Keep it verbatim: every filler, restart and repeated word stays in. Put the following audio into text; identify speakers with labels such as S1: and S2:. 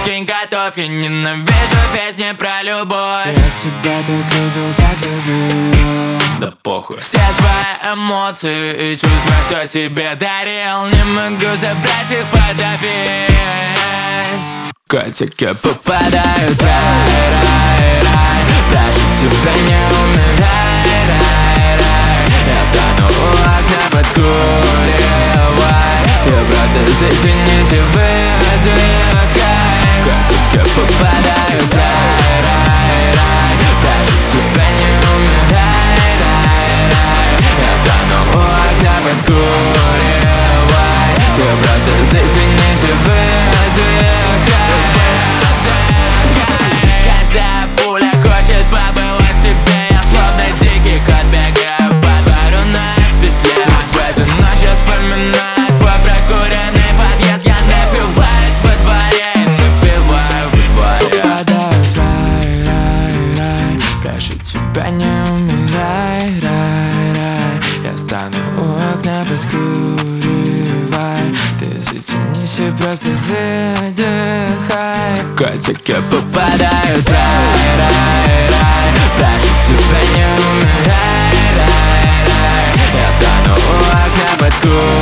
S1: скинь, готовь. Я ненавижу песни про любовь.
S2: Я тебя так любил, так любил.
S1: Да похуй. Все свои эмоции и чувства, что тебе дарил, не могу забрать их, подавить. Котики попадают в рай, рай, рай. Прошу тебя, не умирай, рай, рай. Я стану у окна, подкуривай. Я просто зацените, выдыхай. Котики попадают в рай, рай, рай. Прошу тебя, не умирай, рай, рай. Я стану у окна, подкуривай. Я просто зацените, выдыхай. Каждая пуля хочет побывать в тебе. Я словно дикий кот, бегаю по двору на петле. В эту ночь я вспоминаю твой прокуренный подъезд. Я напиваюсь во дворе и напиваю во дворе.
S2: Попадаю в рай, рай, рай. Прошу тебя, не умирай, рай, рай. Я стану у окна, подкуривай. Ты затянись и просто выдыхай.
S1: Котики попадают в рай, рай, рай. Прошу тебя, не умирай, рай, рай. Я стану у окна, подкуривай.